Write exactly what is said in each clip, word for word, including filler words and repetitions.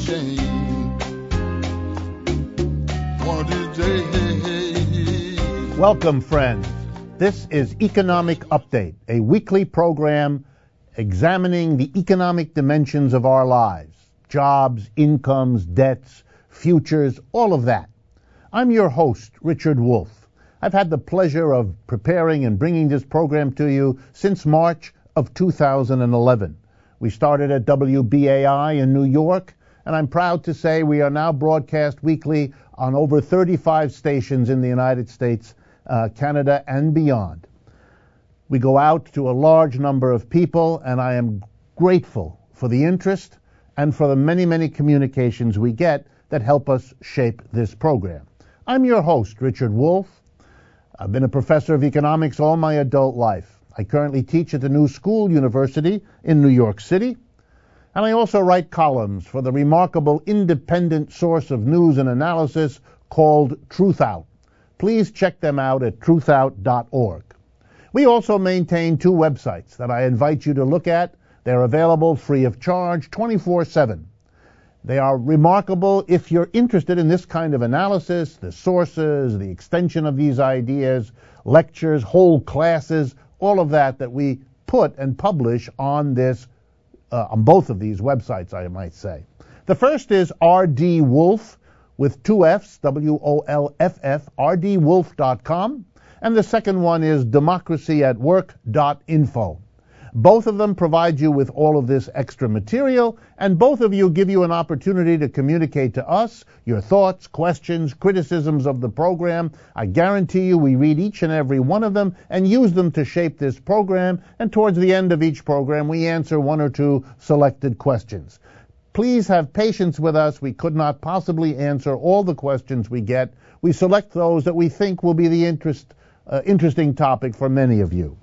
change. One of these days. Welcome, friends. This is Economic Update, a weekly program examining the economic dimensions of our lives. Jobs, incomes, debts, futures, all of that. I'm your host, Richard Wolff. I've had the pleasure of preparing and bringing this program to you since March of two thousand eleven. We started at W B A I in New York, and I'm proud to say we are now broadcast weekly on over thirty-five stations in the United States, uh, Canada, and beyond. We go out to a large number of people, and I am grateful for the interest and for the many, many communications we get that help us shape this program. I'm your host, Richard Wolff. I've been a professor of economics all my adult life. I currently teach at the New School University in New York City, and I also write columns for the remarkable independent source of news and analysis called Truthout. Please check them out at truthout dot org. We also maintain two websites that I invite you to look at. They're available free of charge twenty-four seven. They are remarkable if you're interested in this kind of analysis, the sources, the extension of these ideas, lectures, whole classes, all of that that we put and publish on this, uh, on both of these websites, I might say. The first is R D Wolff with two F's, W O L F F, R D wolff dot com, and the second one is democracy at work dot info. Both of them provide you with all of this extra material, and both of you give you an opportunity to communicate to us your thoughts, questions, criticisms of the program. I guarantee you we read each and every one of them and use them to shape this program, and towards the end of each program we answer one or two selected questions. Please have patience with us. We could not possibly answer all the questions we get. We select those that we think will be the interest, uh, interesting topic for many of you.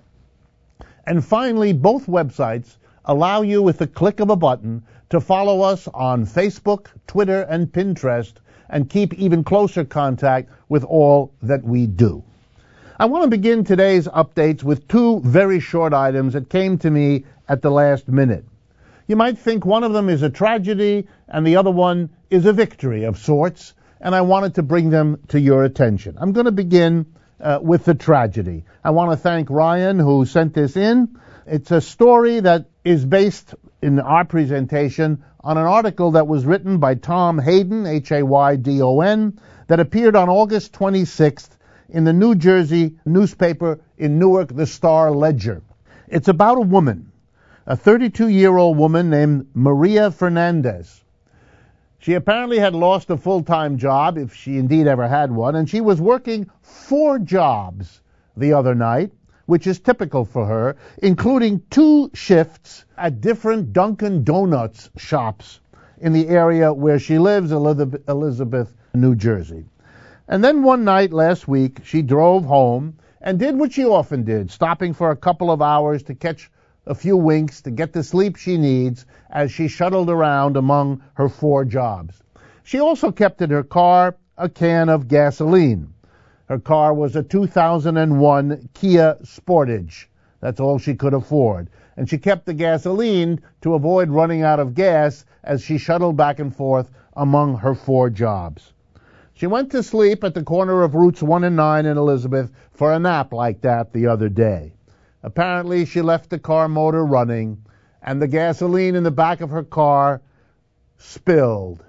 And finally, both websites allow you, with the click of a button, to follow us on Facebook, Twitter, and Pinterest, and keep even closer contact with all that we do. I want to begin today's updates with two very short items that came to me at the last minute. You might think one of them is a tragedy and the other one is a victory of sorts, and I wanted to bring them to your attention. I'm going to begin Uh, with the tragedy. I want to thank Ryan who sent this in. It's a story that is based in our presentation on an article that was written by Tom Hayden, H A Y D O N, that appeared on August twenty-sixth in the New Jersey newspaper in Newark, the Star Ledger. It's about a woman, a thirty-two-year-old woman named Maria Fernandez. She apparently had lost a full-time job, if she indeed ever had one, and she was working four jobs the other night, which is typical for her, including two shifts at different Dunkin' Donuts shops in the area where she lives, Elizabeth, New Jersey. And then one night last week, she drove home and did what she often did, stopping for a couple of hours to catch a few winks to get the sleep she needs as she shuttled around among her four jobs. She also kept in her car a can of gasoline. Her car was a two thousand one Kia Sportage. That's all she could afford. And she kept the gasoline to avoid running out of gas as she shuttled back and forth among her four jobs. She went to sleep at the corner of Routes one and nine in Elizabeth for a nap like that the other day. Apparently, she left the car motor running, and the gasoline in the back of her car spilled,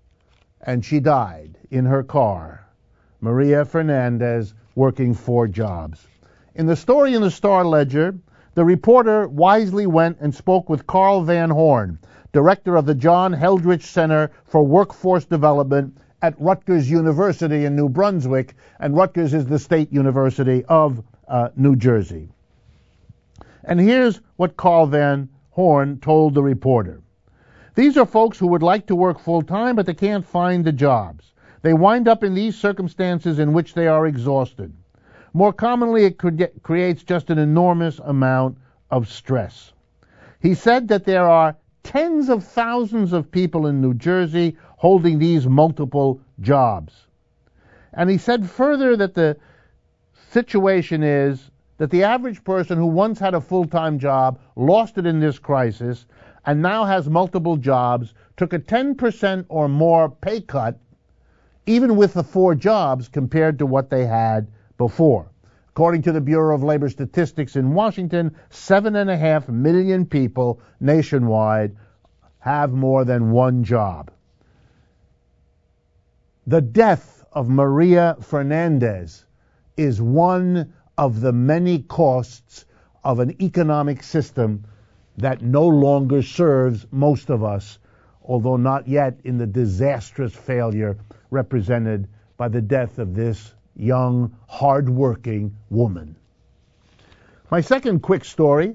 and she died in her car. Maria Fernandez, working four jobs. In the story in the Star Ledger, the reporter wisely went and spoke with Carl Van Horn, director of the John Heldrich Center for Workforce Development at Rutgers University in New Brunswick, and Rutgers is the state university of uh, New Jersey. And here's what Carl Van Horn told the reporter. These are folks who would like to work full-time, but they can't find the jobs. They wind up in these circumstances in which they are exhausted. More commonly, it cre- creates just an enormous amount of stress. He said that there are tens of thousands of people in New Jersey holding these multiple jobs. And he said further that the situation is that the average person who once had a full-time job lost it in this crisis, and now has multiple jobs, took a ten percent or more pay cut, even with the four jobs, compared to what they had before. According to the Bureau of Labor Statistics in Washington, seven and a half million people nationwide have more than one job. The death of Maria Fernandez is one of the many costs of an economic system that no longer serves most of us, although not yet in the disastrous failure represented by the death of this young, hard-working woman. My second quick story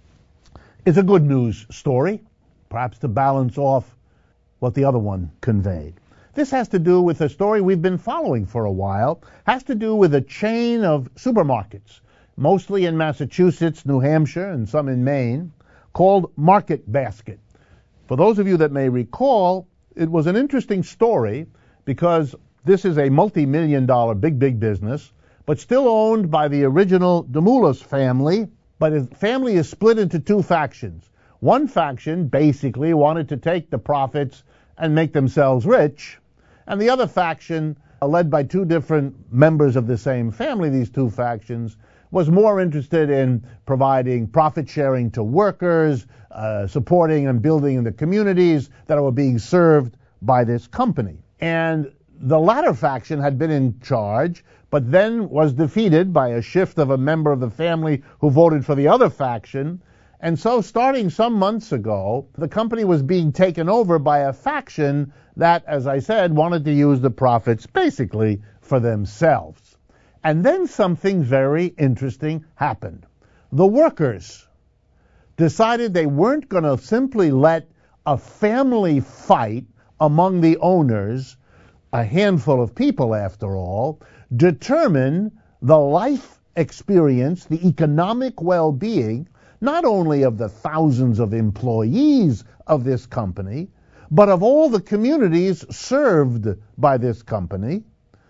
is a good news story, perhaps to balance off what the other one conveyed. This has to do with a story we've been following for a while, has to do with a chain of supermarkets, mostly in Massachusetts, New Hampshire, and some in Maine, called Market Basket. For those of you that may recall, it was an interesting story because this is a multi-million dollar big, big business, but still owned by the original Demoulas family, but the family is split into two factions. One faction basically wanted to take the profits and make themselves rich, and the other faction, led by two different members of the same family, these two factions, was more interested in providing profit sharing to workers, uh, supporting and building the communities that were being served by this company. And the latter faction had been in charge, but then was defeated by a shift of a member of the family who voted for the other faction. And so starting some months ago, the company was being taken over by a faction that, as I said, wanted to use the profits basically for themselves. And then something very interesting happened. The workers decided they weren't going to simply let a family fight among the owners, a handful of people after all, determine the life experience, the economic well-being, not only of the thousands of employees of this company, but of all the communities served by this company.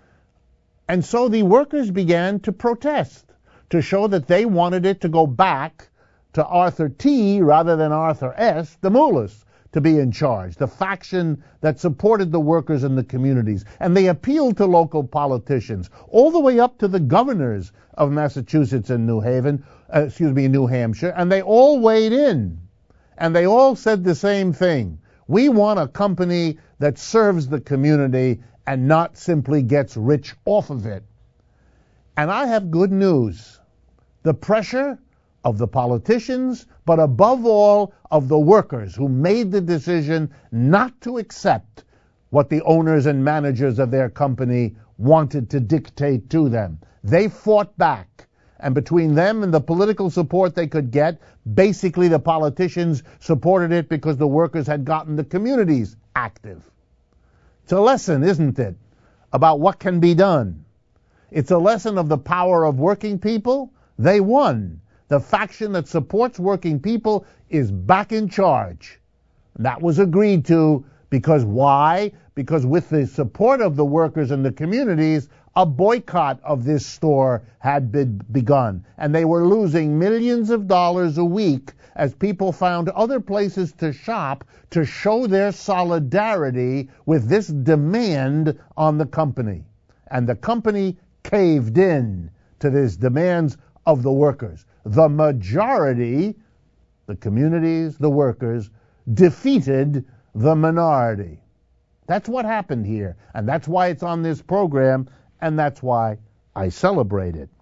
And so the workers began to protest, to show that they wanted it to go back to Arthur T. rather than Arthur S. Demoulas to be in charge, the faction that supported the workers in the communities. And they appealed to local politicians, all the way up to the governors of Massachusetts and New Haven, uh, excuse me, New Hampshire, and they all weighed in. And they all said the same thing. We want a company that serves the community and not simply gets rich off of it. And I have good news. The pressure of the politicians, but above all of the workers who made the decision not to accept what the owners and managers of their company wanted to dictate to them. They fought back. And between them and the political support they could get, basically the politicians supported it because the workers had gotten the communities active. It's a lesson, isn't it, about what can be done. It's a lesson of the power of working people. They won. The faction that supports working people is back in charge. That was agreed to because why? Because with the support of the workers and the communities, a boycott of this store had been begun. And they were losing millions of dollars a week as people found other places to shop to show their solidarity with this demand on the company. And the company caved in to these demands of the workers. The majority, the communities, the workers, defeated the minority. That's what happened here, and that's why it's on this program, and that's why I celebrate it.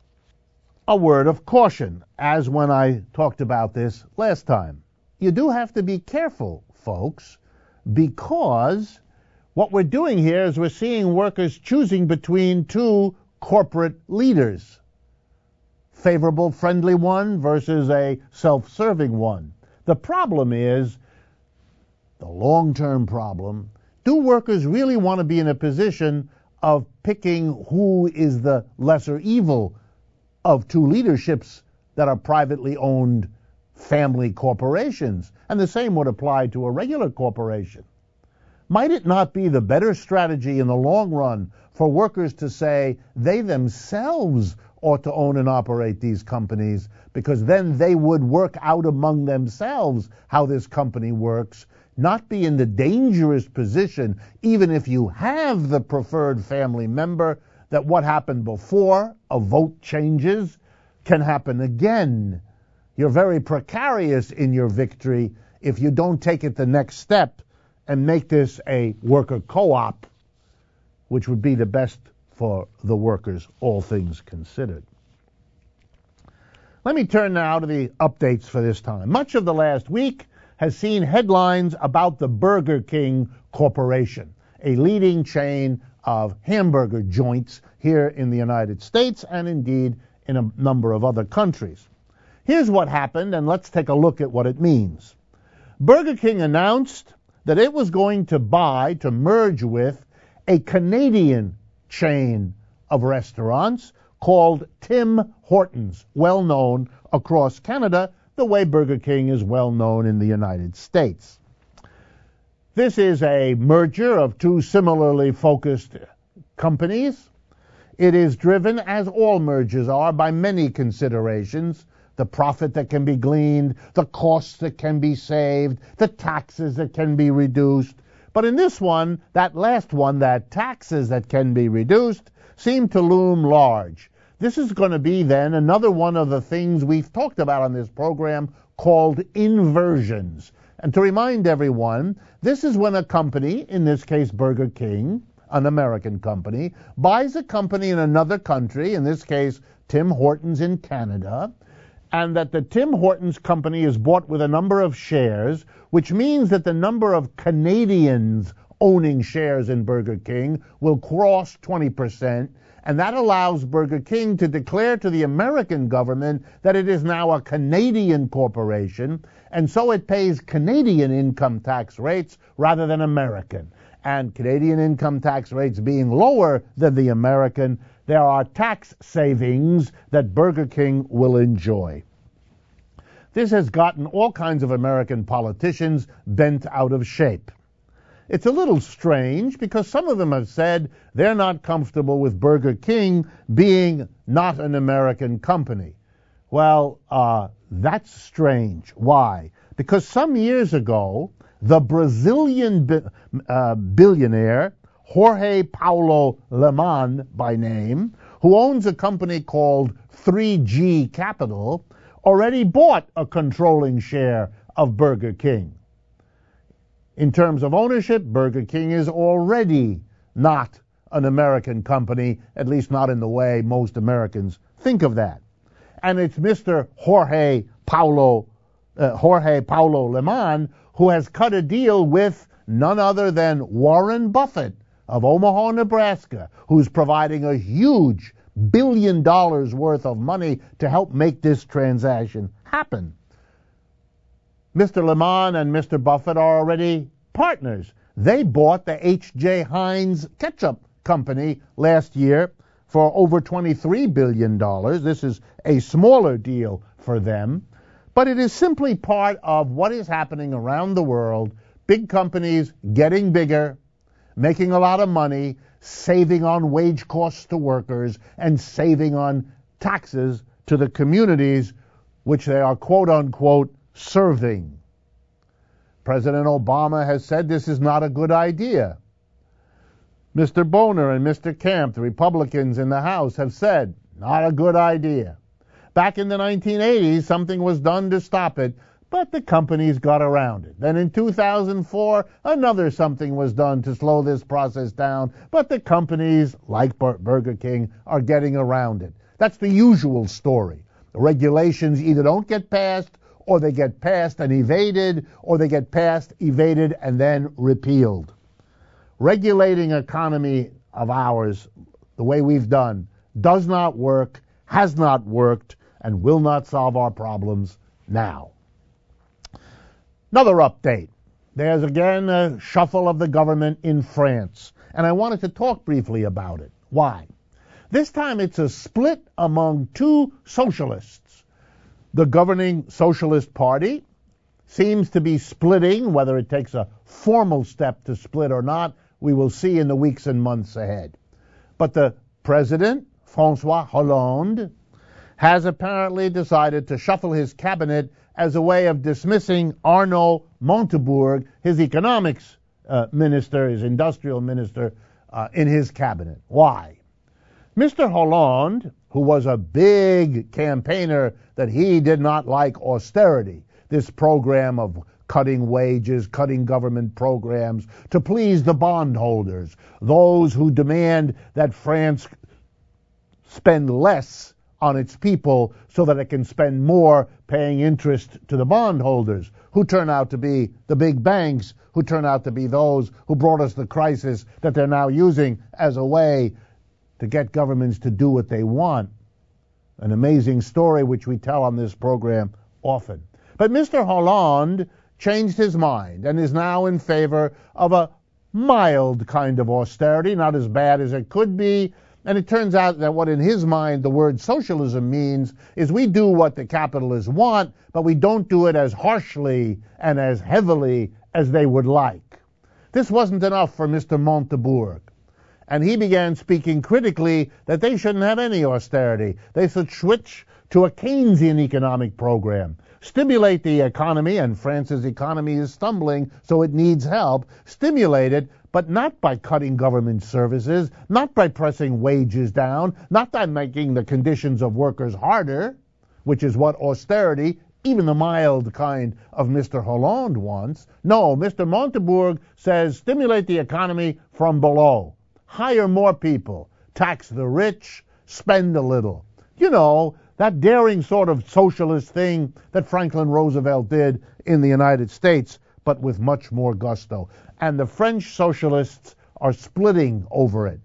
A word of caution, as when I talked about this last time. You do have to be careful, folks, because what we're doing here is we're seeing workers choosing between two corporate leaders. Favorable, friendly one versus a self-serving one. The problem is, the long-term problem, do workers really want to be in a position of picking who is the lesser evil of two leaderships that are privately owned family corporations? And the same would apply to a regular corporation. Might it not be the better strategy in the long run for workers to say they themselves ought to own and operate these companies, because then they would work out among themselves how this company works, not be in the dangerous position, even if you have the preferred family member, that what happened before a vote changes can happen again. You're very precarious in your victory if you don't take it the next step and make this a worker co-op, which would be the best for the workers, all things considered. Let me turn now to the updates for this time. Much of the last week has seen headlines about the Burger King Corporation, a leading chain of hamburger joints here in the United States and indeed in a number of other countries. Here's what happened, and let's take a look at what it means. Burger King announced that it was going to buy, to merge with, a Canadian chain of restaurants called Tim Hortons, well known across Canada, the way Burger King is well known in the United States. This is a merger of two similarly focused companies. It is driven, as all mergers are, by many considerations: the profit that can be gleaned, the costs that can be saved, the taxes that can be reduced. But in this one, that last one, that taxes that can be reduced, seem to loom large. This is going to be then another one of the things we've talked about on this program called inversions. And to remind everyone, this is when a company, in this case Burger King, an American company, buys a company in another country, in this case Tim Hortons in Canada, and that the Tim Hortons company is bought with a number of shares, which means that the number of Canadians owning shares in Burger King will cross twenty percent, and that allows Burger King to declare to the American government that it is now a Canadian corporation, and so it pays Canadian income tax rates rather than American. And Canadian income tax rates being lower than the American, there are tax savings that Burger King will enjoy. This has gotten all kinds of American politicians bent out of shape. It's a little strange because some of them have said they're not comfortable with Burger King being not an American company. Well, uh, that's strange. Why? Because some years ago, the Brazilian bi- uh, billionaire Jorge Paulo Lemann, by name, who owns a company called three G Capital, already bought a controlling share of Burger King. In terms of ownership, Burger King is already not an American company, at least not in the way most Americans think of that. And it's Mister Jorge Paulo, uh, Jorge Paulo Lemann who has cut a deal with none other than Warren Buffett of Omaha, Nebraska, who's providing a huge billion dollars worth of money to help make this transaction happen. Mister Lemann and Mister Buffett are already partners. They bought the H J Heinz ketchup company last year for over twenty-three billion dollars. This is a smaller deal for them, but it is simply part of what is happening around the world. Big companies getting bigger, making a lot of money, saving on wage costs to workers, and saving on taxes to the communities which they are quote-unquote serving. President Obama has said this is not a good idea. Mister Boner and Mister Camp, the Republicans in the House, have said, not a good idea. Back in the nineteen eighties, something was done to stop it, but the companies got around it. Then in two thousand four, another something was done to slow this process down, but the companies, like Burger King, are getting around it. That's the usual story. The regulations either don't get passed, or they get passed and evaded, or they get passed, evaded, and then repealed. Regulating economy of ours, the way we've done, does not work, has not worked, and will not solve our problems now. Another update. There's again a shuffle of the government in France, and I wanted to talk briefly about it. Why? This time it's a split among two socialists. The governing Socialist Party seems to be splitting. Whether it takes a formal step to split or not, we will see in the weeks and months ahead. But the president, François Hollande, has apparently decided to shuffle his cabinet as a way of dismissing Arnaud Montebourg, his economics uh, minister, his industrial minister, uh, in his cabinet. Why? Mister Hollande, who was a big campaigner that he did not like austerity, this program of cutting wages, cutting government programs to please the bondholders, those who demand that France spend less on its people so that it can spend more paying interest to the bondholders, who turn out to be the big banks, who turn out to be those who brought us the crisis that they're now using as a way to get governments to do what they want. An amazing story which we tell on this program often. But Mister Hollande changed his mind and is now in favor of a mild kind of austerity, not as bad as it could be. And it turns out that what in his mind the word socialism means is we do what the capitalists want, but we don't do it as harshly and as heavily as they would like. This wasn't enough for Mister Montebourg. And he began speaking critically that they shouldn't have any austerity. They should switch to a Keynesian economic program, stimulate the economy, and France's economy is stumbling, so it needs help, stimulate it, but not by cutting government services, not by pressing wages down, not by making the conditions of workers harder, which is what austerity, even the mild kind of Mister Hollande wants. No, Mister Montebourg says stimulate the economy from below. Hire more people, tax the rich, spend a little. You know, that daring sort of socialist thing that Franklin Roosevelt did in the United States, but with much more gusto. And the French socialists are splitting over it.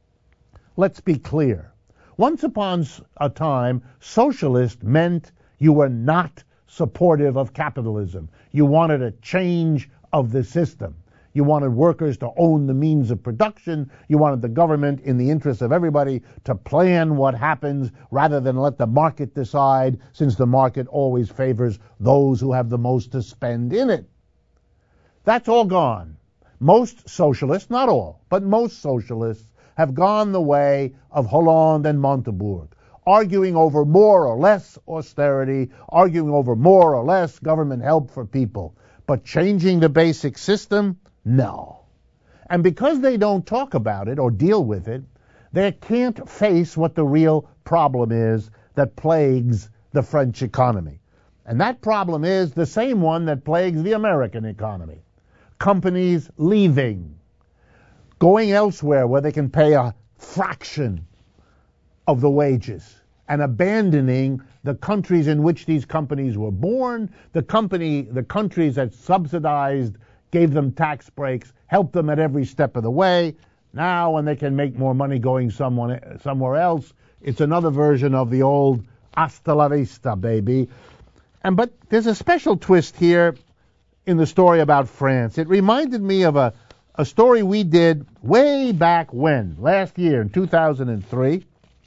Let's be clear. Once upon a time, socialist meant you were not supportive of capitalism. You wanted a change of the system. You wanted workers to own the means of production. You wanted the government, in the interest of everybody, to plan what happens rather than let the market decide, since the market always favors those who have the most to spend in it. That's all gone. Most socialists, not all, but most socialists have gone the way of Hollande and Montebourg, arguing over more or less austerity, arguing over more or less government help for people. But changing the basic system? No. And because they don't talk about it or deal with it, they can't face what the real problem is that plagues the French economy. And that problem is the same one that plagues the American economy. Companies leaving, going elsewhere where they can pay a fraction of the wages, and abandoning the countries in which these companies were born, the company, the countries that subsidized, gave them tax breaks, helped them at every step of the way. Now, when they can make more money going someone, somewhere else, it's another version of the old hasta la vista, baby. And but there's a special twist here in the story about France. It reminded me of a, a story we did way back when, last year in two thousand three,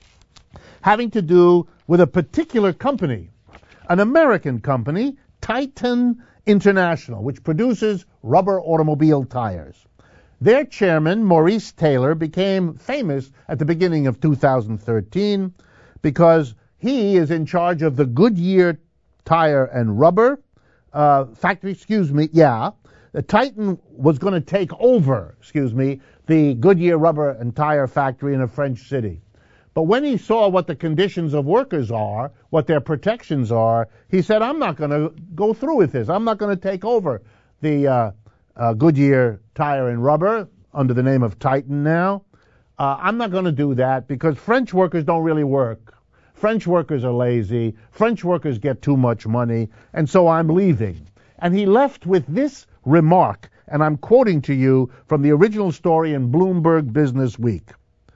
having to do with a particular company, an American company, Titan International, which produces rubber automobile tires. Their chairman, Maurice Taylor, became famous at the beginning of two thousand thirteen because he is in charge of the Goodyear tire and rubber uh, factory, excuse me, yeah. The Titan was going to take over, excuse me, the Goodyear rubber and tire factory in a French city. But when he saw what the conditions of workers are, what their protections are, he said, I'm not going to go through with this. I'm not going to take over the uh, uh, Goodyear tire and rubber under the name of Titan now. Uh, I'm not going to do that because French workers don't really work. French workers are lazy. French workers get too much money, and so I'm leaving. And he left with this remark, and I'm quoting to you from the original story in Bloomberg Business Week.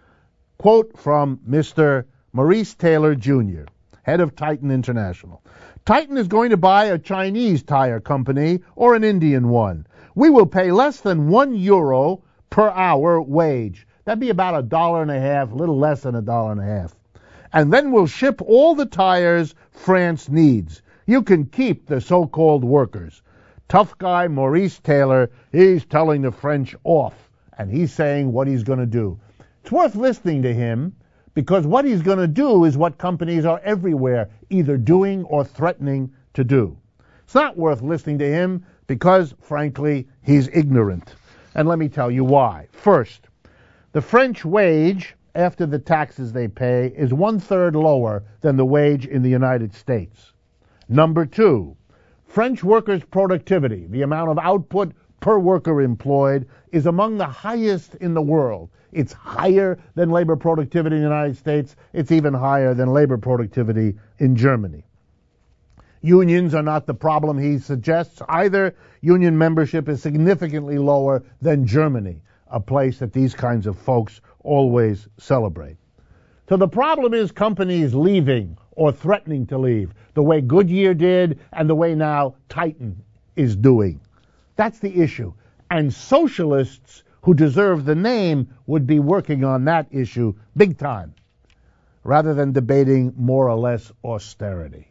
Quote from Mister Maurice Taylor, Junior, head of Titan International. Titan is going to buy a Chinese tire company or an Indian one. We will pay less than one euro per hour wage. That'd be about a dollar and a half, a little less than a dollar and a half. And then we'll ship all the tires France needs. You can keep the so-called workers. Tough guy Maurice Taylor, he's telling the French off, and he's saying what he's going to do. It's worth listening to him because what he's going to do is what companies are everywhere either doing or threatening to do. It's not worth listening to him because, frankly, he's ignorant. And let me tell you why. First, the French wage, after the taxes they pay, is one-third lower than the wage in the United States. Number two, French workers' productivity, the amount of output per worker employed, is among the highest in the world. It's higher than labor productivity in the United States. It's even higher than labor productivity in Germany. Unions are not the problem he suggests either. Union membership is significantly lower than Germany, a place that these kinds of folks always celebrate. So the problem is companies leaving or threatening to leave, the way Goodyear did and the way now Titan is doing. That's the issue. And socialists who deserve the name would be working on that issue big time, rather than debating more or less austerity.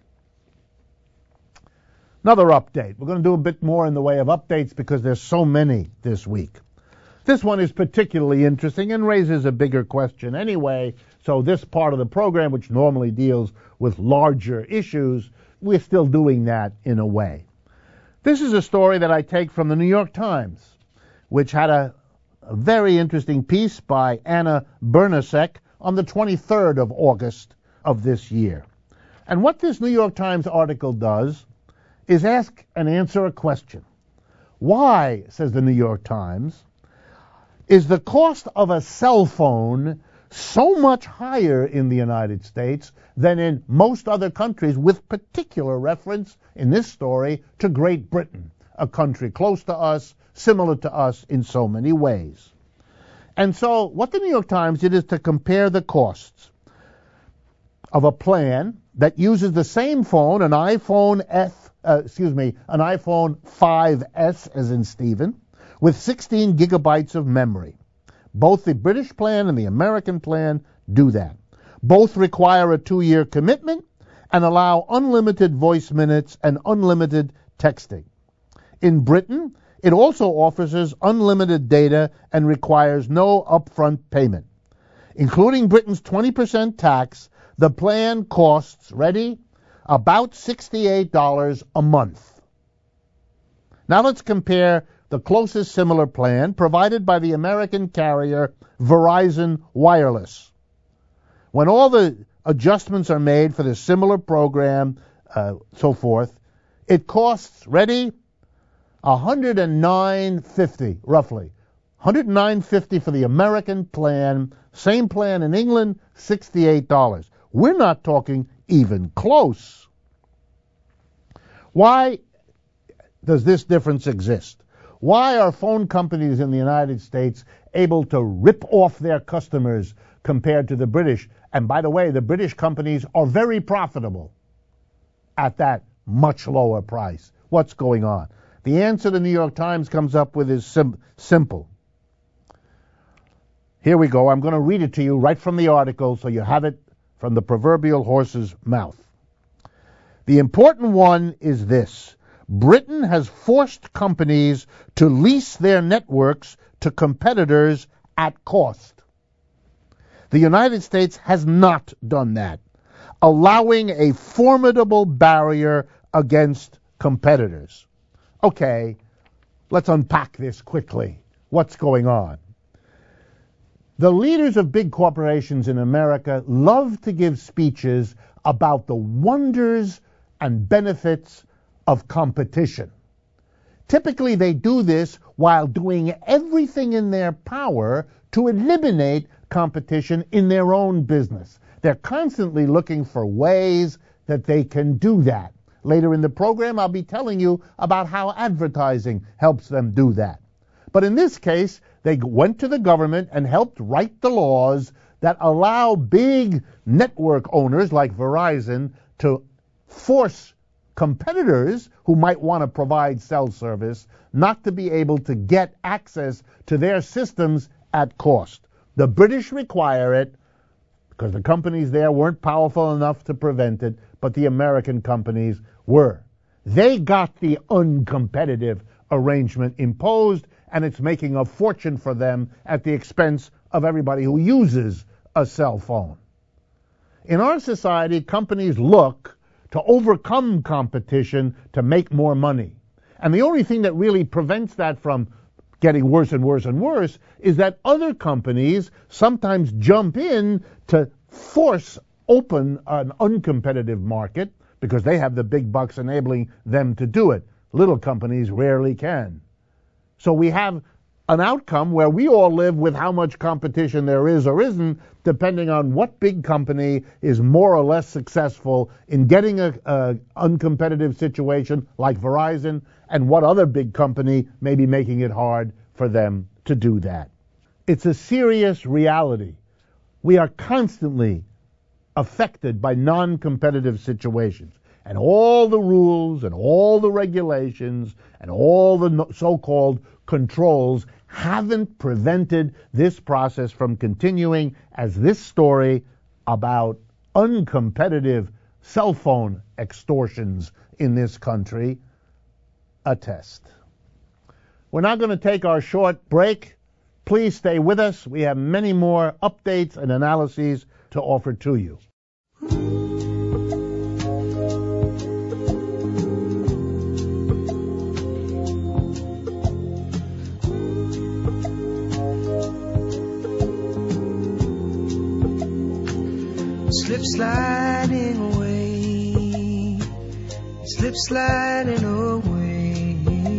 Another update. We're going to do a bit more in the way of updates because there's so many this week. This one is particularly interesting and raises a bigger question anyway, so this part of the program, which normally deals with larger issues, we're still doing that in a way. This is a story that I take from the New York Times, which had a, a very interesting piece by Anna Bernasek on the twenty-third of August of this year. And what this New York Times article does is ask and answer a question. Why, says the New York Times, is the cost of a cell phone so much higher in the United States than in most other countries, with particular reference in this story to Great Britain, a country close to us, similar to us in so many ways. And so what the New York Times did is to compare the costs of a plan that uses the same phone, an iPhone F, uh, excuse me, an iPhone five S as in Stephen, with sixteen gigabytes of memory. Both the British plan and the American plan do that. Both require a two-year commitment and allow unlimited voice minutes and unlimited texting. In Britain, it also offers us unlimited data and requires no upfront payment. Including Britain's twenty percent tax, the plan costs, ready, about sixty-eight dollars a month. Now let's compare the closest similar plan provided by the American carrier Verizon Wireless. When all the adjustments are made for the similar program, uh, so forth, it costs, ready, one hundred nine dollars and fifty cents, roughly. one hundred nine dollars and fifty cents for the American plan, same plan in England, sixty-eight dollars. We're not talking even close. Why does this difference exist? Why are phone companies in the United States able to rip off their customers compared to the British? And by the way, the British companies are very profitable at that much lower price. What's going on? The answer the New York Times comes up with is sim- simple. Here we go. I'm going to read it to you right from the article so you have it from the proverbial horse's mouth. The important one is this. Britain has forced companies to lease their networks to competitors at cost. The United States has not done that, allowing a formidable barrier against competitors. Okay, let's unpack this quickly. What's going on? The leaders of big corporations in America love to give speeches about the wonders and benefits of competition. Typically, they do this while doing everything in their power to eliminate competition in their own business. They're constantly looking for ways that they can do that. Later in the program, I'll be telling you about how advertising helps them do that. But in this case, they went to the government and helped write the laws that allow big network owners like Verizon to force competitors who might want to provide cell service not to be able to get access to their systems at cost. The British require it because the companies there weren't powerful enough to prevent it, but the American companies were. They got the uncompetitive arrangement imposed, and it's making a fortune for them at the expense of everybody who uses a cell phone. In our society, companies look to overcome competition to make more money. And the only thing that really prevents that from getting worse and worse and worse is that other companies sometimes jump in to force open an uncompetitive market because they have the big bucks enabling them to do it. Little companies rarely can. So we have an outcome where we all live with how much competition there is or isn't, depending on what big company is more or less successful in getting a, a uncompetitive situation like Verizon, and what other big company may be making it hard for them to do that. It's a serious reality. We are constantly affected by non-competitive situations. And all the rules and all the regulations and all the so-called controls haven't prevented this process from continuing, as this story about uncompetitive cell phone extortions in this country attest. We're now going to take our short break. Please stay with us. We have many more updates and analyses to offer to you. Slip sliding away, slip sliding away.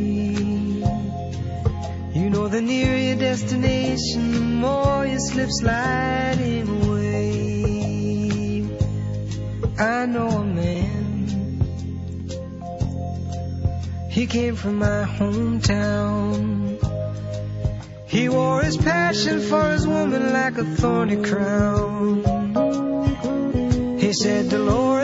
You know the nearer your destination, the more you slip sliding away. I know a man, he came from my hometown. He wore his passion for his woman like a thorny crown. He said, Dolores.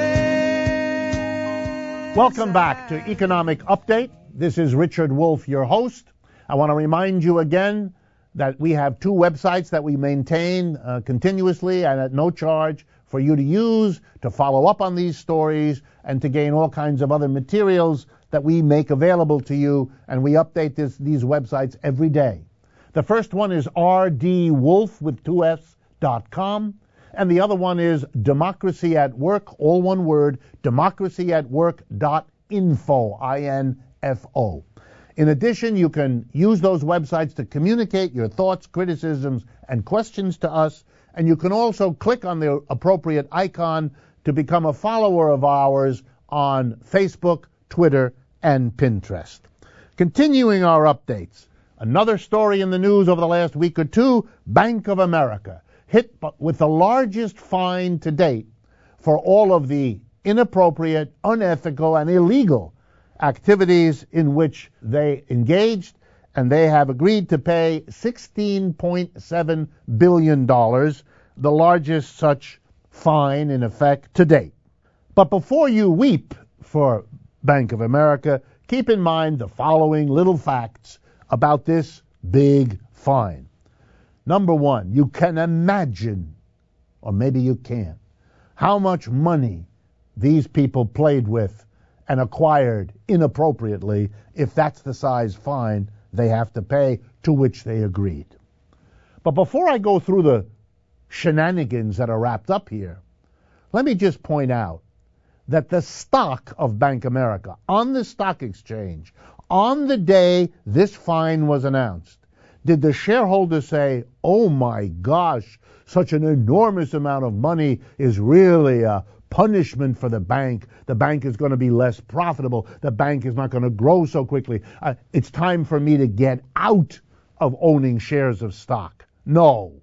Welcome back to Economic Update. This is Richard Wolff, your host. I want to remind you again that we have two websites that we maintain uh, continuously and at no charge for you to use to follow up on these stories and to gain all kinds of other materials that we make available to you, and we update this, these websites every day. The first one is r d wolff with two F's dot com. And the other one is Democracy at Work, all one word, democracy at work dot info, I N F O. In addition, you can use those websites to communicate your thoughts, criticisms, and questions to us. And you can also click on the appropriate icon to become a follower of ours on Facebook, Twitter, and Pinterest. Continuing our updates, another story in the news over the last week or two, Bank of America hit with the largest fine to date for all of the inappropriate, unethical, and illegal activities in which they engaged, and they have agreed to pay sixteen point seven billion dollars, the largest such fine in effect to date. But before you weep for Bank of America, keep in mind the following little facts about this big fine. Number one, you can imagine, or maybe you can't, how much money these people played with and acquired inappropriately if that's the size fine they have to pay, to which they agreed. But before I go through the shenanigans that are wrapped up here, let me just point out that the stock of Bank of America on the stock exchange, on the day this fine was announced, did the shareholders say, oh my gosh, such an enormous amount of money is really a punishment for the bank. The bank is going to be less profitable. The bank is not going to grow so quickly. Uh, it's time for me to get out of owning shares of stock. No.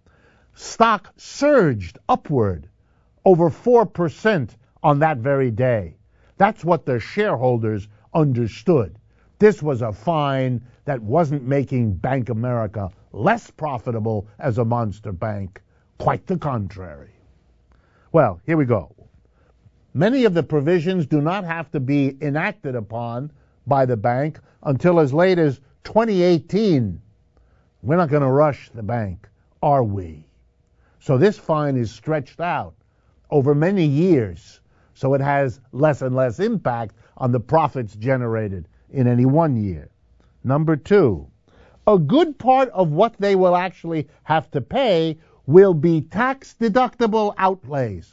Stock surged upward over four percent on that very day. That's what the shareholders understood. This was a fine that wasn't making Bank of America less profitable as a monster bank. Quite the contrary. Well, here we go. Many of the provisions do not have to be enacted upon by the bank until as late as twenty eighteen. We're not going to rush the bank, are we? So this fine is stretched out over many years, so it has less and less impact on the profits generated in any one year. Number two, a good part of what they will actually have to pay will be tax-deductible outlays.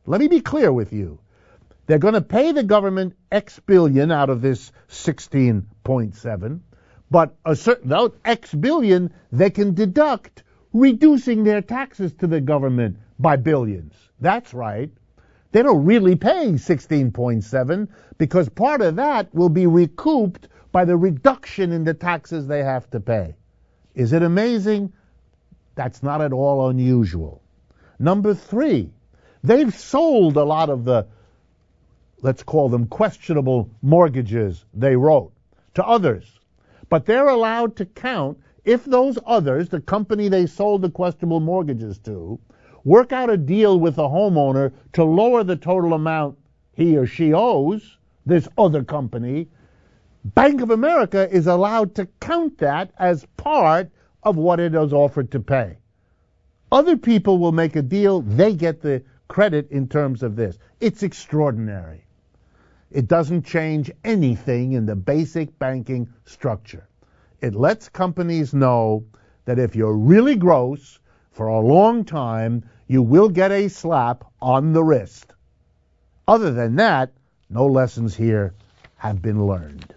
Let me be clear with you. They're going to pay the government X billion out of this sixteen point seven, but a certain out X billion they can deduct, reducing their taxes to the government by billions. That's right. They don't really pay sixteen point seven because part of that will be recouped by the reduction in the taxes they have to pay. Is it amazing? That's not at all unusual. Number three, they've sold a lot of the, let's call them questionable mortgages they wrote to others. But they're allowed to count if those others, the company they sold the questionable mortgages to, work out a deal with the homeowner to lower the total amount he or she owes this other company. Bank of America is allowed to count that as part of what it has offered to pay. Other people will make a deal, they get the credit in terms of this. It's extraordinary. It doesn't change anything in the basic banking structure. It lets companies know that if you're really gross for a long time, you will get a slap on the wrist. Other than that, no lessons here have been learned.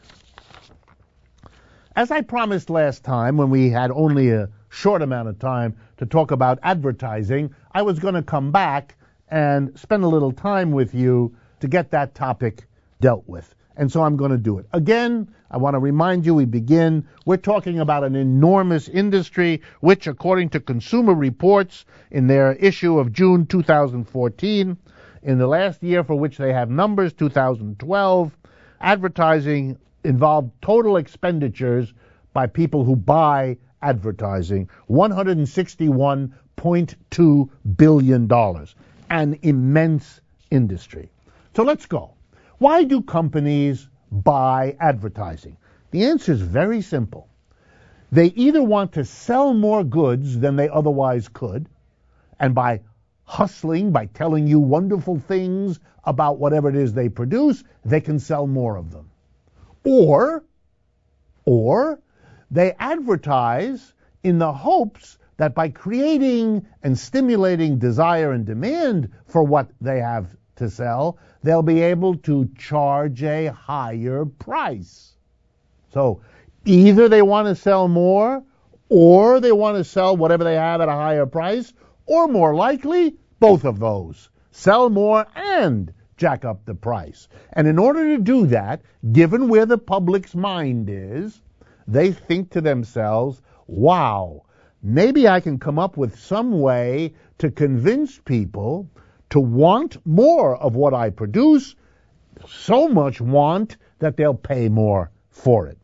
As I promised last time, when we had only a short amount of time to talk about advertising, I was going to come back and spend a little time with you to get that topic dealt with. And so I'm going to do it. Again, I want to remind you, we begin, we're talking about an enormous industry, which according to Consumer Reports in their issue of June two thousand fourteen, in the last year for which they have numbers, two thousand twelve, advertising involved total expenditures by people who buy advertising, one hundred sixty-one point two billion dollars, an immense industry. So let's go. Why do companies buy advertising? The answer is very simple. They either want to sell more goods than they otherwise could, and by hustling, by telling you wonderful things about whatever it is they produce, they can sell more of them. Or, or they advertise in the hopes that by creating and stimulating desire and demand for what they have to sell, they'll be able to charge a higher price. So either they want to sell more, or they want to sell whatever they have at a higher price, or more likely, both of those. Sell more and jack up the price. And in order to do that, given where the public's mind is, they think to themselves, wow, maybe I can come up with some way to convince people to want more of what I produce, so much want that they'll pay more for it.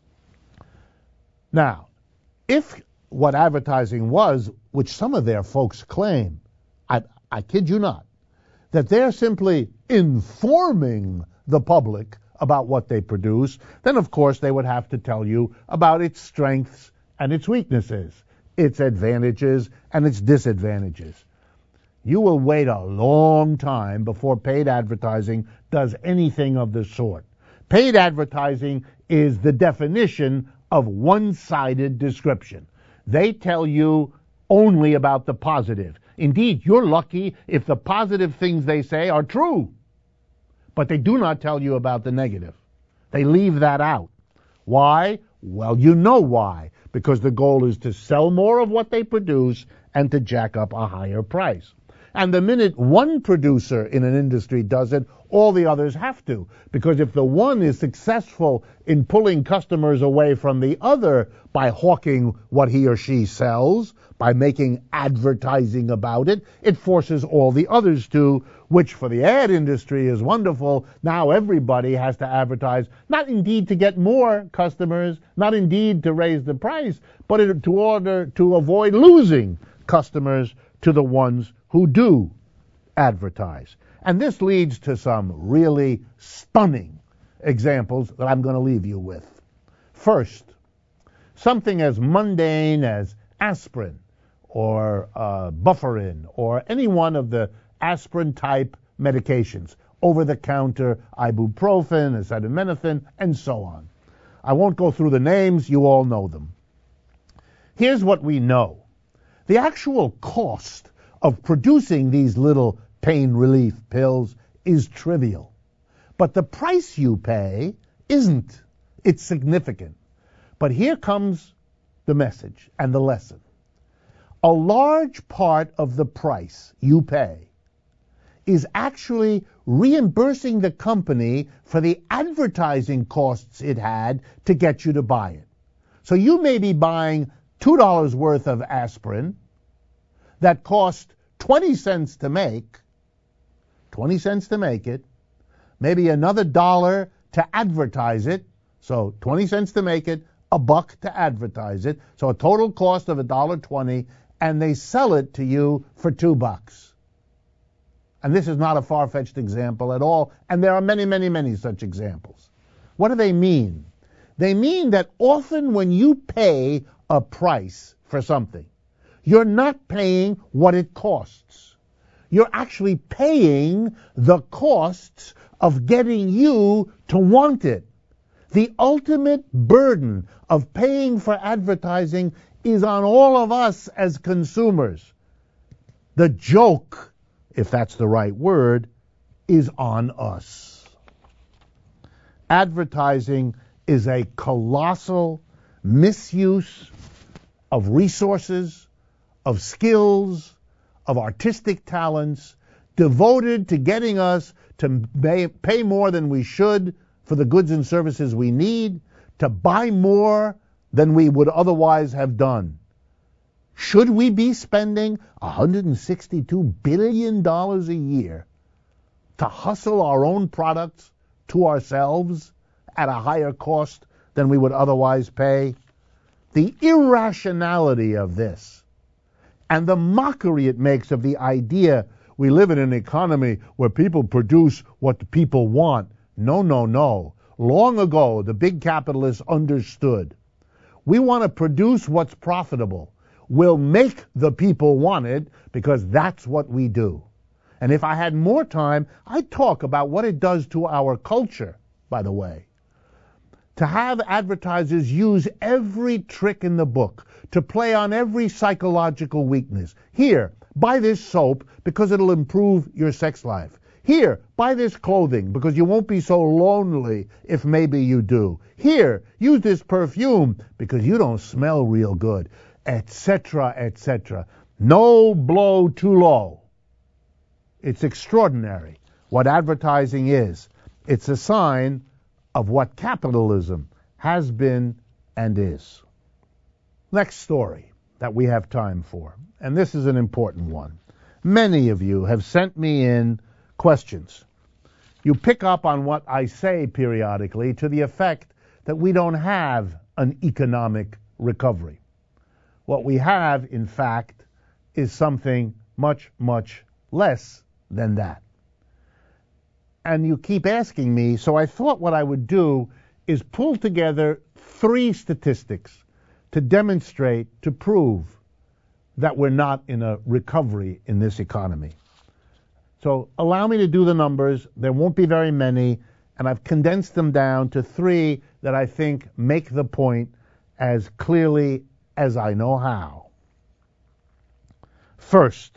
Now, if what advertising was, which some of their folks claim, I, I kid you not, that they're simply informing the public about what they produce, then of course they would have to tell you about its strengths and its weaknesses, its advantages and its disadvantages. You will wait a long time before paid advertising does anything of the sort. Paid advertising is the definition of one-sided description. They tell you only about the positive. Indeed, you're lucky if the positive things they say are true. But they do not tell you about the negative. They leave that out. Why? Well, you know why. Because the goal is to sell more of what they produce and to jack up a higher price. And the minute one producer in an industry does it, all the others have to. Because if the one is successful in pulling customers away from the other by hawking what he or she sells, by making advertising about it, it forces all the others to, which for the ad industry is wonderful. Now everybody has to advertise, not indeed to get more customers, not indeed to raise the price, but in to order to avoid losing customers to the ones who do advertise. And this leads to some really stunning examples that I'm going to leave you with. First, something as mundane as aspirin or uh, Bufferin or any one of the aspirin-type medications, over-the-counter ibuprofen, acetaminophen, and so on. I won't go through the names, you all know them. Here's what we know. The actual cost of producing these little pain relief pills is trivial. But the price you pay isn't. It's significant. But here comes the message and the lesson. A large part of the price you pay is actually reimbursing the company for the advertising costs it had to get you to buy it. So you may be buying two dollars worth of aspirin that cost twenty cents to make, twenty cents to make it, maybe another dollar to advertise it, so twenty cents to make it, a buck to advertise it, so a total cost of one dollar twenty, and they sell it to you for two bucks. And this is not a far-fetched example at all, and there are many, many, many such examples. What do they mean? They mean that often when you pay a price for something, you're not paying what it costs. You're actually paying the costs of getting you to want it. The ultimate burden of paying for advertising is on all of us as consumers. The joke, if that's the right word, is on us. Advertising is a colossal misuse of resources, of skills, of artistic talents, devoted to getting us to pay more than we should for the goods and services we need, to buy more than we would otherwise have done. Should we be spending one hundred sixty-two billion dollars a year to hustle our own products to ourselves at a higher cost than we would otherwise pay? The irrationality of this and the mockery it makes of the idea we live in an economy where people produce what the people want. No, no, no. Long ago, the big capitalists understood. We want to produce what's profitable. We'll make the people want it because that's what we do. And if I had more time, I'd talk about what it does to our culture, by the way. To have advertisers use every trick in the book, to play on every psychological weakness. Here, buy this soap because it'll improve your sex life. Here, buy this clothing because you won't be so lonely if maybe you do. Here, use this perfume because you don't smell real good, et cetera, et cetera. No blow too low. It's extraordinary what advertising is. It's a sign of what capitalism has been and is. Next story that we have time for, and this is an important one. Many of you have sent me in questions. You pick up on what I say periodically to the effect that we don't have an economic recovery. What we have, in fact, is something much, much less than that. And you keep asking me, so I thought what I would do is pull together three statistics to demonstrate, to prove that we're not in a recovery in this economy. So allow me to do the numbers. There won't be very many, and I've condensed them down to three that I think make the point as clearly as I know how. First,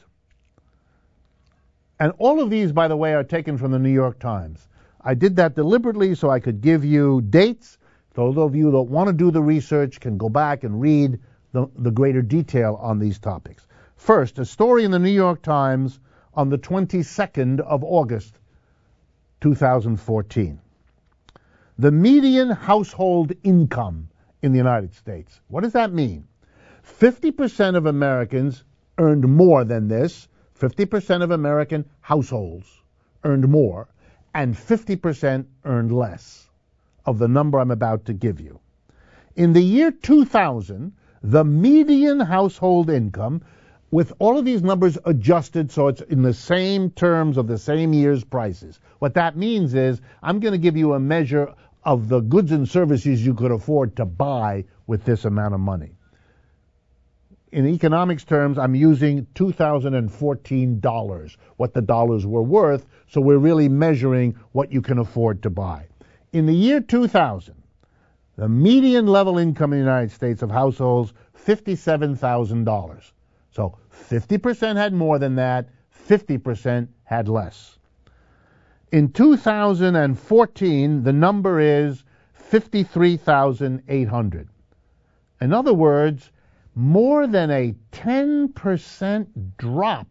and all of these, by the way, are taken from the New York Times. I did that deliberately so I could give you dates. Those of you that want to do the research can go back and read the, the greater detail on these topics. First, a story in the New York Times on the twenty-second of August, two thousand fourteen. The median household income in the United States. What does that mean? fifty percent of Americans earned more than this. fifty percent of American households earned more, and fifty percent earned less of the number I'm about to give you. In the year two thousand, the median household income, with all of these numbers adjusted so it's in the same terms of the same year's prices. What that means is I'm going to give you a measure of the goods and services you could afford to buy with this amount of money. In economics terms, I'm using two thousand fourteen dollars, what the dollars were worth, so we're really measuring what you can afford to buy. In the year two thousand, the median level income in the United States of households, fifty-seven thousand dollars. So fifty percent had more than that, fifty percent had less. In two thousand fourteen, the number is fifty-three thousand eight hundred. In other words, more than a ten percent drop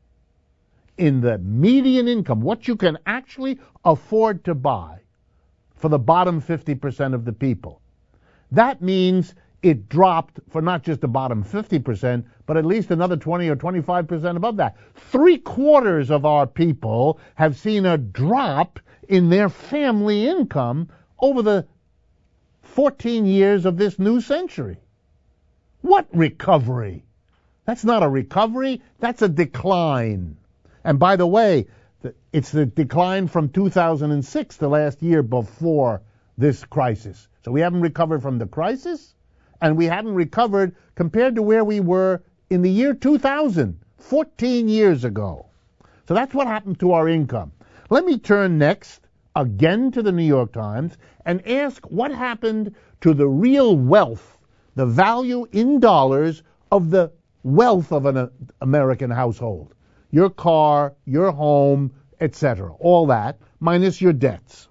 in the median income, what you can actually afford to buy for the bottom fifty percent of the people. That means it dropped for not just the bottom fifty percent, but at least another twenty or twenty-five percent above that. Three quarters of our people have seen a drop in their family income over the fourteen years of this new century. What recovery? That's not a recovery, that's a decline. And by the way, it's the decline from two thousand six, the last year before this crisis. So we haven't recovered from the crisis, and we haven't recovered compared to where we were in the year two thousand, fourteen years ago. So that's what happened to our income. Let me turn next again to the New York Times and ask what happened to the real wealth, the value in dollars of the wealth of an American household. Your car, your home, et cetera. All that, minus your debts.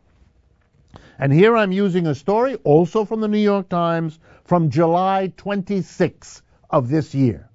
And here I'm using a story, also from the New York Times, from July twenty-sixth of this year.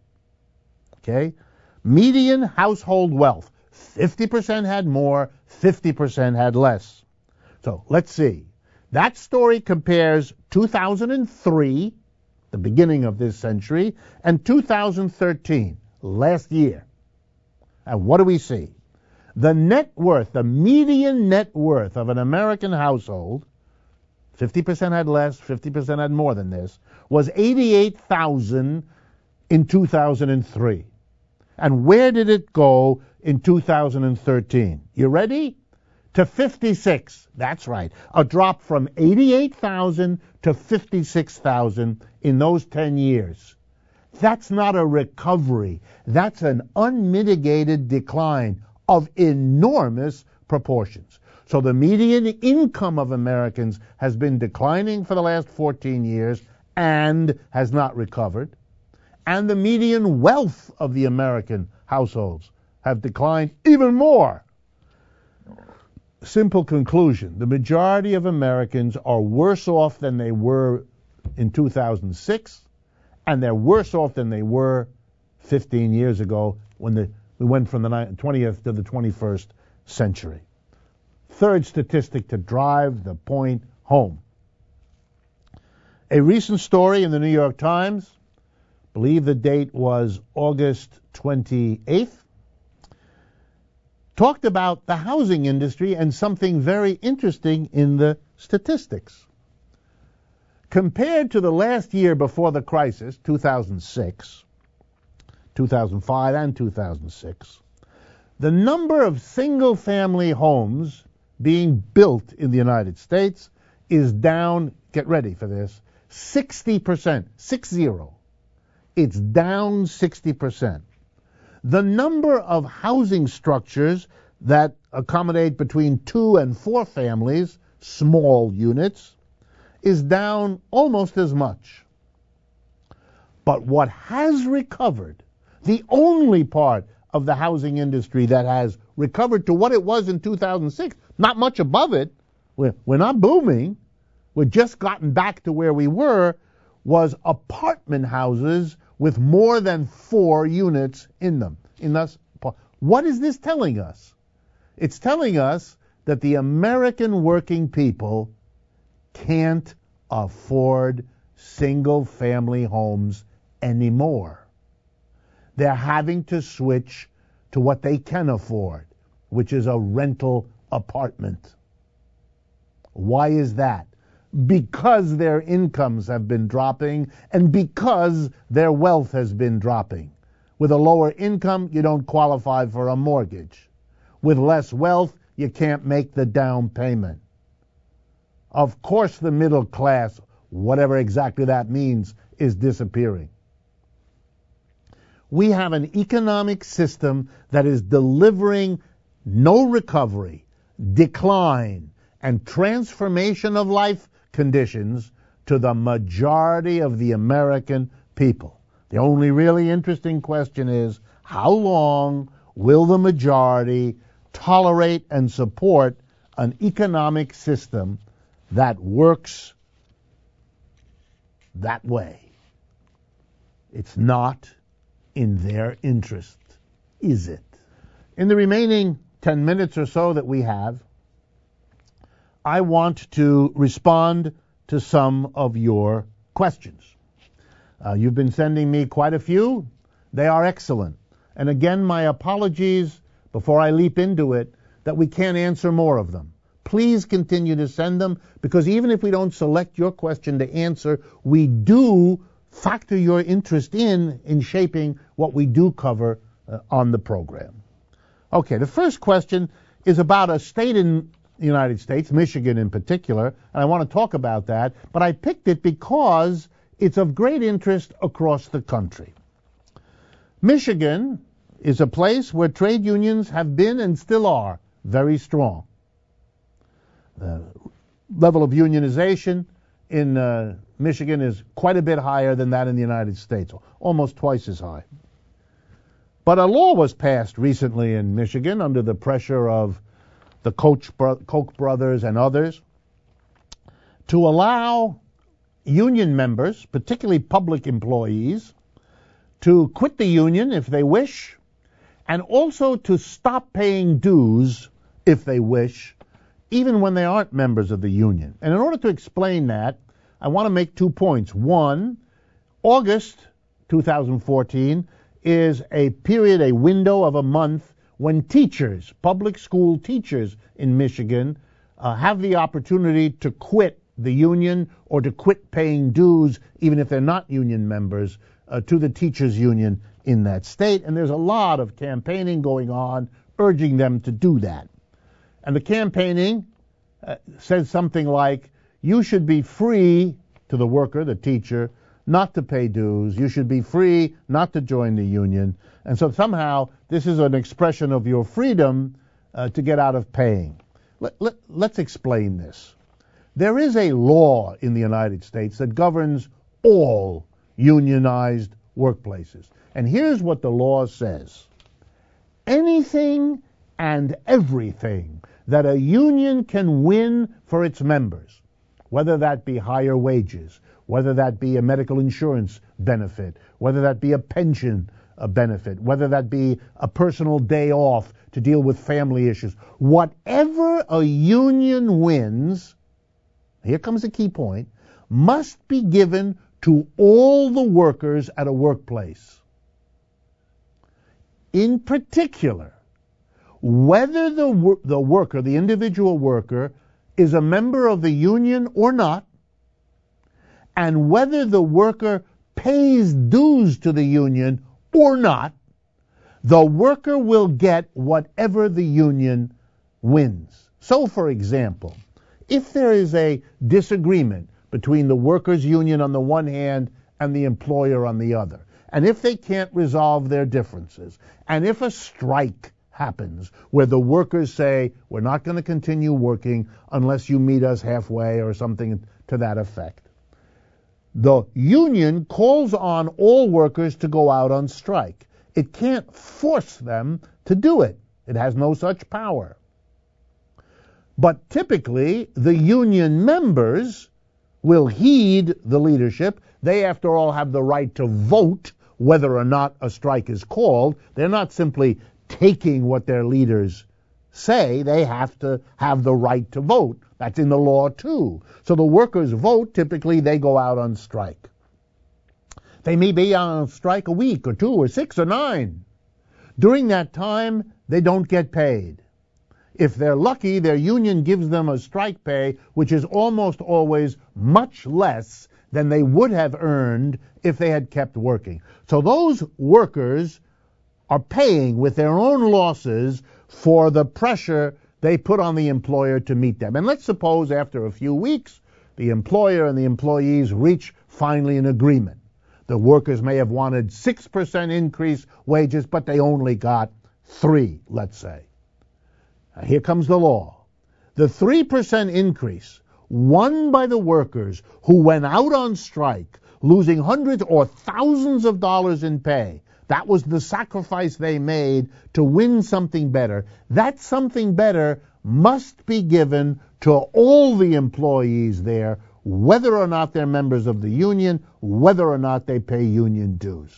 Okay? Median household wealth. fifty percent had more, fifty percent had less. So, let's see. That story compares two thousand three, the beginning of this century, and two thousand thirteen, last year. And what do we see? The net worth, the median net worth of an American household, fifty percent had less, fifty percent had more than this, was eighty-eight thousand dollars in two thousand three. And where did it go in two thousand thirteen? You ready? To fifty-six. That's right. A drop from eighty-eight thousand dollars to fifty-six thousand dollars in those ten years. That's not a recovery. That's an unmitigated decline of enormous proportions. So the median income of Americans has been declining for the last fourteen years and has not recovered. And the median wealth of the American households have declined even more. Simple conclusion. The majority of Americans are worse off than they were in two thousand six, and they're worse off than they were fifteen years ago when the, we went from the twentieth to the twenty-first century. Third statistic to drive the point home. A recent story in the New York Times, I believe the date was August twenty-eighth, talked about the housing industry and something very interesting in the statistics. Compared to the last year before the crisis, two thousand six, two thousand five and two thousand six, the number of single-family homes being built in the United States is down, get ready for this, sixty percent, six zero. It's down sixty percent. The number of housing structures that accommodate between two and four families, small units, is down almost as much. But what has recovered, the only part of the housing industry that has recovered to what it was in two thousand six, not much above it, we're, we're not booming, we've just gotten back to where we were, was apartment houses with more than four units in them. In us, what is this telling us? It's telling us that the American working people can't afford single-family homes anymore. They're having to switch to what they can afford, which is a rental apartment. Why is that? Because their incomes have been dropping and because their wealth has been dropping. With a lower income, you don't qualify for a mortgage. With less wealth, you can't make the down payment. Of course, the middle class, whatever exactly that means, is disappearing. We have an economic system that is delivering no recovery, decline, and transformation of life conditions to the majority of the American people. The only really interesting question is, how long will the majority tolerate and support an economic system that works that way? It's not in their interest, is it? In the remaining ten minutes or so that we have, I want to respond to some of your questions. Uh, you've been sending me quite a few. They are excellent. And again, my apologies before I leap into it that we can't answer more of them. Please continue to send them, because even if we don't select your question to answer, we do factor your interest in in shaping what we do cover uh, on the program. Okay, the first question is about a state in the United States, Michigan in particular, and I want to talk about that, but I picked it because it's of great interest across the country. Michigan is a place where trade unions have been and still are very strong. The level of unionization in uh, Michigan is quite a bit higher than that in the United States, almost twice as high. But a law was passed recently in Michigan under the pressure of the Koch, Koch brothers and others to allow union members, particularly public employees, to quit the union if they wish, and also to stop paying dues if they wish, even when they aren't members of the union. And in order to explain that, I want to make two points. One, August two thousand fourteen is a period, a window of a month when teachers, public school teachers in Michigan, uh, have the opportunity to quit the union or to quit paying dues, even if they're not union members, uh, to the teachers union in that state. And there's a lot of campaigning going on urging them to do that. And the campaigning uh, says something like, you should be free, to the worker, the teacher, not to pay dues. You should be free not to join the union. And so somehow this is an expression of your freedom uh, to get out of paying. Let, let, let's explain this. There is a law in the United States that governs all unionized workplaces. And here's what the law says. Anything and everything that a union can win for its members, whether that be higher wages, whether that be a medical insurance benefit, whether that be a pension a benefit, whether that be a personal day off to deal with family issues, whatever a union wins, here comes the key point, must be given to all the workers at a workplace. In particular, whether the, the worker, the individual worker, is a member of the union or not, and whether the worker pays dues to the union or not, the worker will get whatever the union wins. So, for example, if there is a disagreement between the workers' union on the one hand and the employer on the other, and if they can't resolve their differences, and if a strike happens where the workers say, we're not going to continue working unless you meet us halfway or something to that effect, the union calls on all workers to go out on strike. It can't force them to do it. It has no such power. But typically, the union members will heed the leadership. They, after all, have the right to vote whether or not a strike is called. They're not simply taking what their leaders say. They have to have the right to vote. That's in the law, too. So the workers vote. Typically, they go out on strike. They may be on strike a week or two or six or nine. During that time, they don't get paid. If they're lucky, their union gives them a strike pay, which is almost always much less than they would have earned if they had kept working. So those workers are paying with their own losses for the pressure they put on the employer to meet them. And let's suppose after a few weeks, the employer and the employees reach finally an agreement. The workers may have wanted six percent increase wages, but they only got three, let's say. Now, here comes the law. The three percent increase won by the workers who went out on strike, losing hundreds or thousands of dollars in pay, That was the sacrifice they made to win something better. That something better must be given to all the employees there, whether or not they're members of the union, whether or not they pay union dues.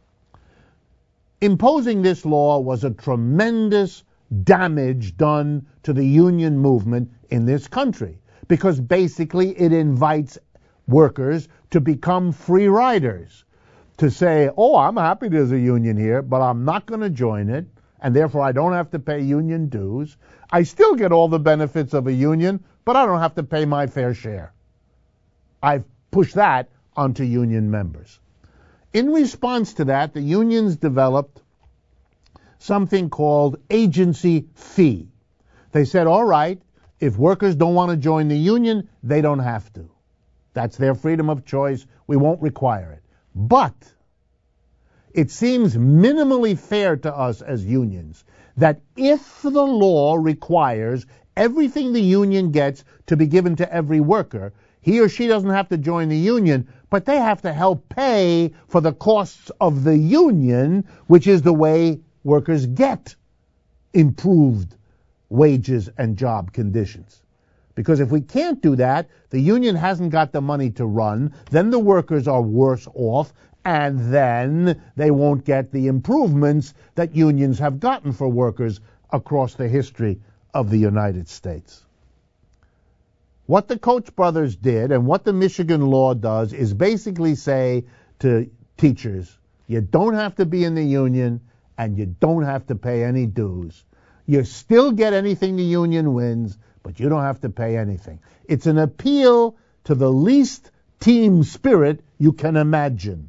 Imposing this law was a tremendous damage done to the union movement in this country, because basically it invites workers to become free riders, to say, oh, I'm happy there's a union here, but I'm not going to join it, and therefore I don't have to pay union dues. I still get all the benefits of a union, but I don't have to pay my fair share. I've pushed that onto union members. In response to that, the unions developed something called agency fee. They said, all right, if workers don't want to join the union, they don't have to. That's their freedom of choice. We won't require it. But it seems minimally fair to us as unions that if the law requires everything the union gets to be given to every worker, he or she doesn't have to join the union, but they have to help pay for the costs of the union, which is the way workers get improved wages and job conditions. Because if we can't do that, the union hasn't got the money to run, then the workers are worse off, and then they won't get the improvements that unions have gotten for workers across the history of the United States. What the Koch brothers did and what the Michigan law does is basically say to teachers, you don't have to be in the union and you don't have to pay any dues. You still get anything the union wins, but you don't have to pay anything. It's an appeal to the least team spirit you can imagine.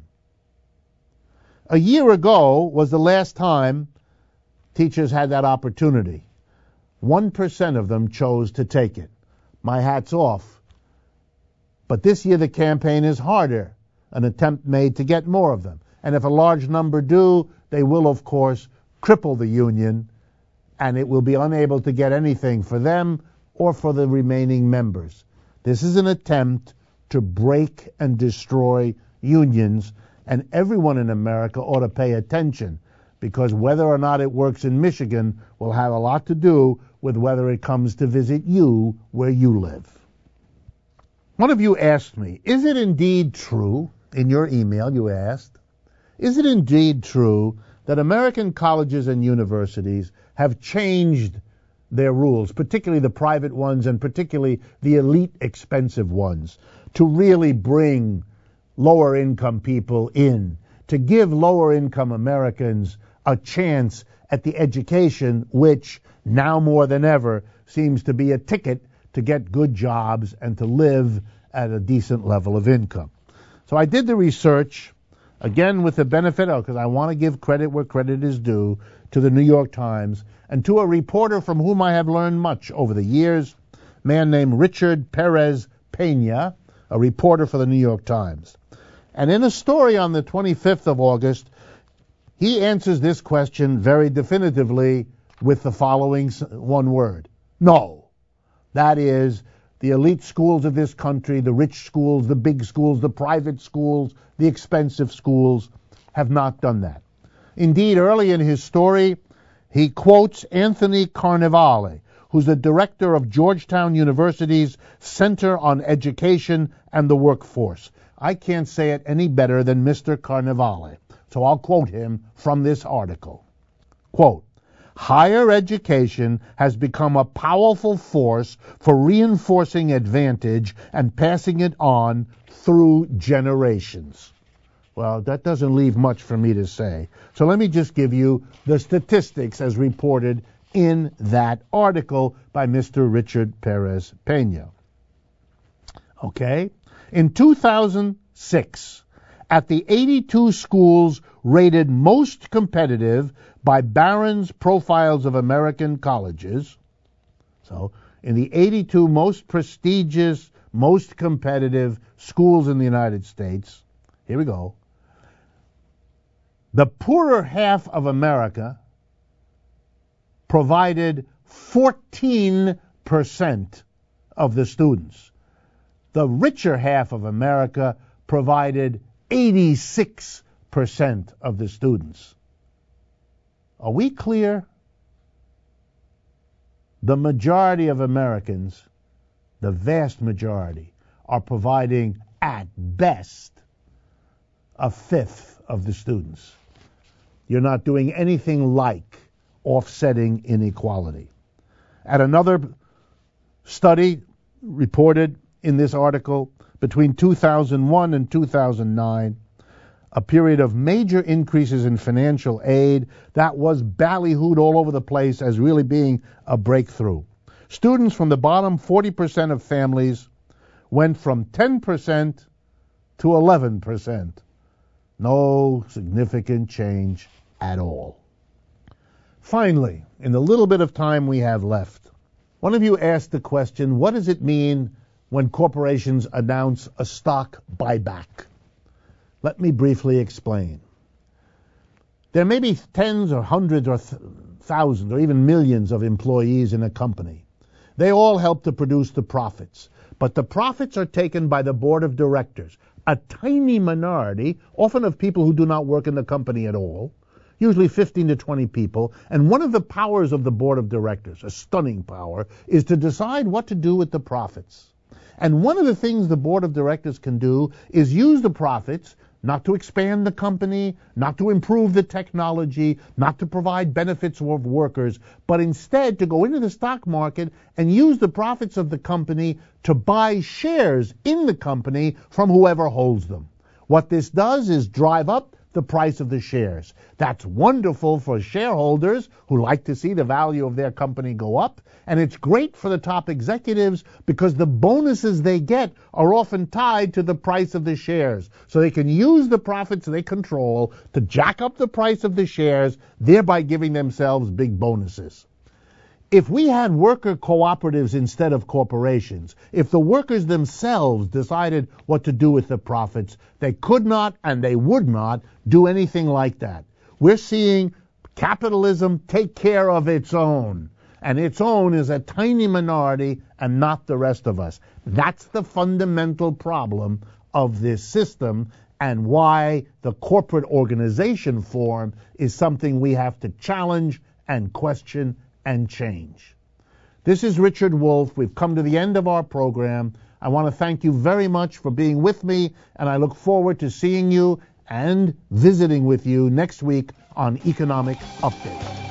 A year ago was the last time teachers had that opportunity. One percent of them chose to take it. My hat's off. But this year the campaign is harder, an attempt made to get more of them. And if a large number do, they will, of course, cripple the union, and it will be unable to get anything for them or for the remaining members. This is an attempt to break and destroy unions, and everyone in America ought to pay attention, because whether or not it works in Michigan will have a lot to do with whether it comes to visit you where you live. One of you asked me, is it indeed true, in your email you asked, is it indeed true that American colleges and universities have changed their rules, particularly the private ones and particularly the elite expensive ones, to really bring lower income people in, to give lower income Americans a chance at the education which, now more than ever, seems to be a ticket to get good jobs and to live at a decent level of income? So I did the research, again with the benefit, because I want to give credit where credit is due, to the New York Times, and to a reporter from whom I have learned much over the years, a man named Richard Perez Pena, a reporter for the New York Times. And in a story on the twenty-fifth of August, he answers this question very definitively with the following one word: no. That is, the elite schools of this country, the rich schools, the big schools, the private schools, the expensive schools, have not done that. Indeed, early in his story, he quotes Anthony Carnevale, who's the director of Georgetown University's Center on Education and the Workforce. I can't say it any better than Mister Carnevale, so I'll quote him from this article. Quote, higher education has become a powerful force for reinforcing advantage and passing it on through generations. Well, that doesn't leave much for me to say. So let me just give you the statistics as reported in that article by Mister Richard Perez Pena. Okay? In two thousand six, at the eighty-two schools rated most competitive by Barron's Profiles of American Colleges, so in the eighty-two most prestigious, most competitive schools in the United States, here we go, the poorer half of America provided fourteen percent of the students. The richer half of America provided eighty-six percent of the students. Are we clear? The majority of Americans, the vast majority, are providing at best a fifth of the students. You're not doing anything like offsetting inequality. At another study reported in this article, between two thousand one and two thousand nine, a period of major increases in financial aid that was ballyhooed all over the place as really being a breakthrough. Students from the bottom forty percent of families went from ten percent to eleven percent. No significant change at all. Finally, in the little bit of time we have left, one of you asked the question, what does it mean when corporations announce a stock buyback? Let me briefly explain. There may be tens or hundreds or th- thousands or even millions of employees in a company. They all help to produce the profits, but the profits are taken by the board of directors, a tiny minority, often of people who do not work in the company at all, usually fifteen to twenty people, and one of the powers of the board of directors, a stunning power, is to decide what to do with the profits. And one of the things the board of directors can do is use the profits not to expand the company, not to improve the technology, not to provide benefits of workers, but instead to go into the stock market and use the profits of the company to buy shares in the company from whoever holds them. What this does is drive up the price of the shares. That's wonderful for shareholders who like to see the value of their company go up, and it's great for the top executives because the bonuses they get are often tied to the price of the shares. So they can use the profits they control to jack up the price of the shares, thereby giving themselves big bonuses. If we had worker cooperatives instead of corporations, if the workers themselves decided what to do with the profits, they could not and they would not do anything like that. We're seeing capitalism take care of its own, and its own is a tiny minority and not the rest of us. That's the fundamental problem of this system, and why the corporate organization form is something we have to challenge and question and change. This is Richard Wolff. We've come to the end of our program. I want to thank you very much for being with me, and I look forward to seeing you and visiting with you next week on Economic Update.